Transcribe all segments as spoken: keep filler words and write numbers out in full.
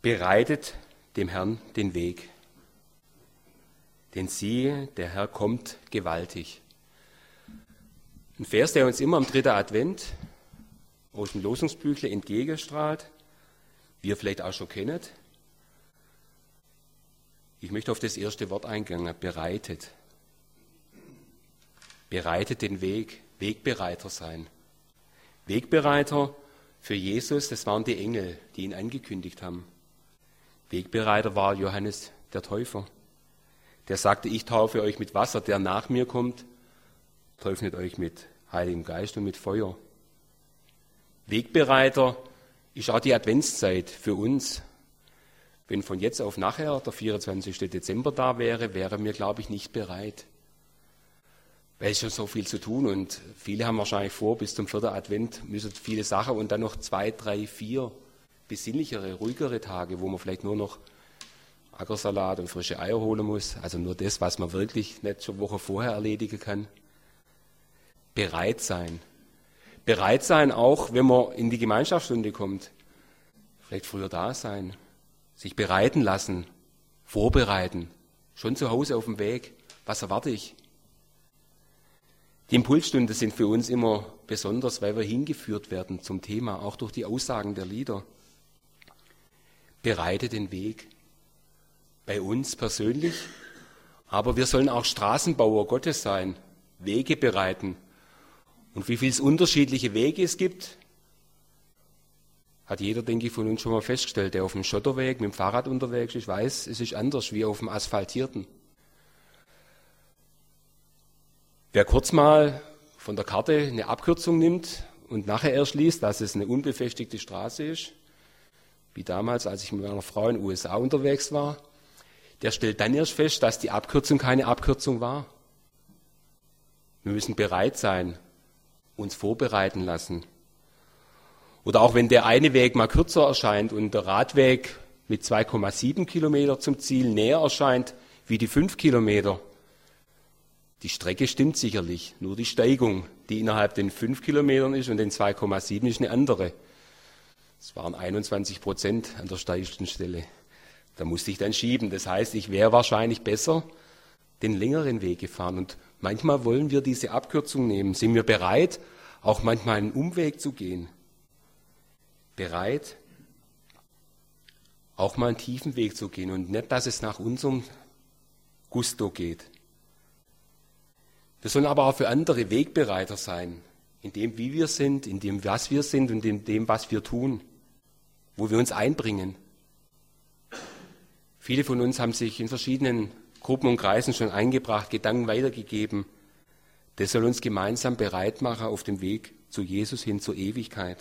Bereitet dem Herrn den Weg. Denn siehe, der Herr kommt gewaltig. Ein Vers, der uns immer am dritten Advent aus dem Losungsbüchle entgegenstrahlt, wie ihr vielleicht auch schon kennt. Ich möchte auf das erste Wort eingehen, bereitet. Bereitet den Weg, Wegbereiter sein. Wegbereiter für Jesus, das waren die Engel, die ihn angekündigt haben. Wegbereiter war Johannes der Täufer. Der sagte, ich taufe euch mit Wasser, der nach mir kommt, taufe euch mit Heiligem Geist und mit Feuer. Wegbereiter ist auch die Adventszeit für uns. Wenn von jetzt auf nachher der vierundzwanzigste Dezember da wäre, wären wir, glaube ich, nicht bereit. Weil es schon so viel zu tun und viele haben wahrscheinlich vor, bis zum vierten Advent müssen viele Sachen und dann noch zwei, drei, vier besinnlichere, ruhigere Tage, wo man vielleicht nur noch Ackersalat und frische Eier holen muss. Also nur das, was man wirklich nicht schon eine Woche vorher erledigen kann. Bereit sein. Bereit sein auch, wenn man in die Gemeinschaftsstunde kommt. Vielleicht früher da sein. Sich bereiten lassen. Vorbereiten. Schon zu Hause auf dem Weg. Was erwarte ich? Die Impulsstunden sind für uns immer besonders, weil wir hingeführt werden zum Thema, auch durch die Aussagen der Lieder. Bereite den Weg. Bei uns persönlich, aber wir sollen auch Straßenbauer Gottes sein, Wege bereiten. Und wie viele unterschiedliche Wege es gibt, hat jeder, denke ich, von uns schon mal festgestellt, der auf dem Schotterweg mit dem Fahrrad unterwegs ist, weiß, es ist anders wie auf dem asphaltierten. Wer kurz mal von der Karte eine Abkürzung nimmt und nachher erst liest, dass es eine unbefestigte Straße ist, wie damals, als ich mit meiner Frau in den U S A unterwegs war, der stellt dann erst fest, dass die Abkürzung keine Abkürzung war. Wir müssen bereit sein, uns vorbereiten lassen. Oder auch wenn der eine Weg mal kürzer erscheint und der Radweg mit zwei Komma sieben Kilometer zum Ziel näher erscheint wie die fünf Kilometer. Die Strecke stimmt sicherlich, nur die Steigung, die innerhalb den fünf Kilometern ist und den zwei Komma sieben ist eine andere. Es waren einundzwanzig Prozent an der steilsten Stelle. Da musste ich dann schieben. Das heißt, ich wäre wahrscheinlich besser den längeren Weg gefahren. Und manchmal wollen wir diese Abkürzung nehmen. Sind wir bereit, auch manchmal einen Umweg zu gehen? Bereit, auch mal einen tiefen Weg zu gehen und nicht, dass es nach unserem Gusto geht. Wir sollen aber auch für andere Wegbereiter sein, in dem, wie wir sind, in dem, was wir sind und in dem, was wir tun, wo wir uns einbringen. Viele von uns haben sich in verschiedenen Gruppen und Kreisen schon eingebracht, Gedanken weitergegeben. Das soll uns gemeinsam bereit machen auf dem Weg zu Jesus hin zur Ewigkeit.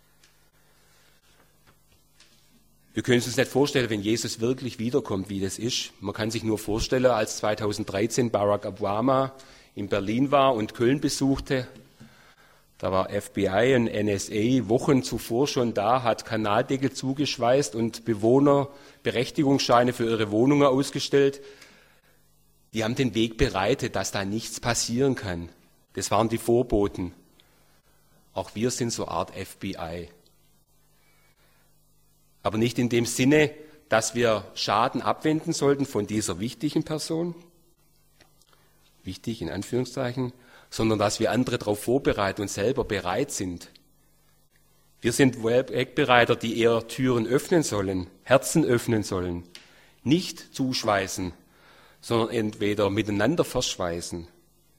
Wir können uns nicht vorstellen, wenn Jesus wirklich wiederkommt, wie das ist. Man kann sich nur vorstellen, als zweitausenddreizehn Barack Obama in Berlin war und Köln besuchte. Da war F B I und N S A Wochen zuvor schon da, hat Kanaldeckel zugeschweißt und Bewohner Berechtigungsscheine für ihre Wohnungen ausgestellt. Die haben den Weg bereitet, dass da nichts passieren kann. Das waren die Vorboten. Auch wir sind so eine Art F B I. Aber nicht in dem Sinne, dass wir Schaden abwenden sollten von dieser wichtigen Person, wichtig in Anführungszeichen, sondern dass wir andere darauf vorbereiten und selber bereit sind. Wir sind Wegbereiter, die eher Türen öffnen sollen, Herzen öffnen sollen, nicht zuschweißen, sondern entweder miteinander verschweißen.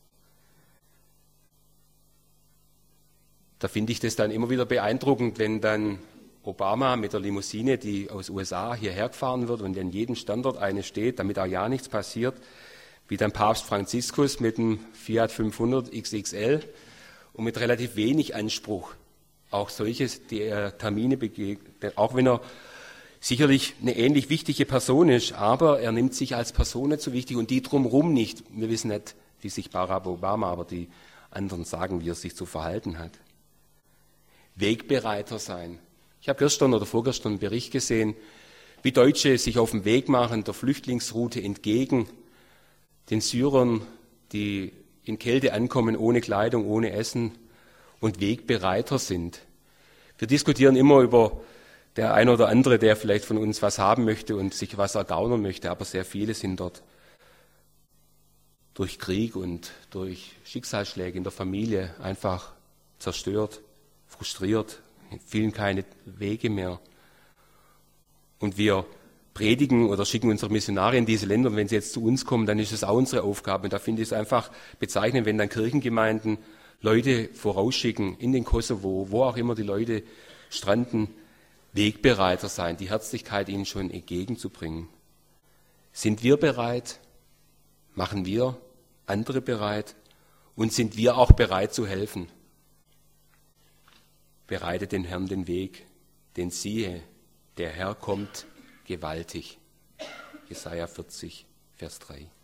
Da finde ich das dann immer wieder beeindruckend, wenn dann Obama mit der Limousine, die aus U S A hierher gefahren wird und an jedem Standort eine steht, damit auch ja nichts passiert, wie dann Papst Franziskus mit dem Fiat fünfhundert X X L und mit relativ wenig Anspruch auch solche die, äh, Termine begegnet, auch wenn er sicherlich eine ähnlich wichtige Person ist, aber er nimmt sich als Person nicht so wichtig und die drumherum nicht. Wir wissen nicht, wie sich Barack Obama, aber die anderen sagen, wie er sich zu verhalten hat. Wegbereiter sein. Ich habe gestern oder vorgestern einen Bericht gesehen, wie Deutsche sich auf den Weg machen, der Flüchtlingsroute entgegen den Syrern, die in Kälte ankommen, ohne Kleidung, ohne Essen und Wegbereiter sind. Wir diskutieren immer über der ein oder andere, der vielleicht von uns was haben möchte und sich was ergaunern möchte, aber sehr viele sind dort durch Krieg und durch Schicksalsschläge in der Familie einfach zerstört, frustriert, fielen keine Wege mehr. Und wir predigen oder schicken unsere Missionare in diese Länder und wenn sie jetzt zu uns kommen, dann ist es auch unsere Aufgabe. Und da finde ich es einfach bezeichnend, wenn dann Kirchengemeinden Leute vorausschicken in den Kosovo, wo auch immer die Leute stranden, Wegbereiter sein, die Herzlichkeit ihnen schon entgegenzubringen. Sind wir bereit? Machen wir andere bereit? Und sind wir auch bereit zu helfen? Bereitet den Herrn den Weg, denn siehe, der Herr kommt gewaltig. Jesaja vierzig, Vers drei.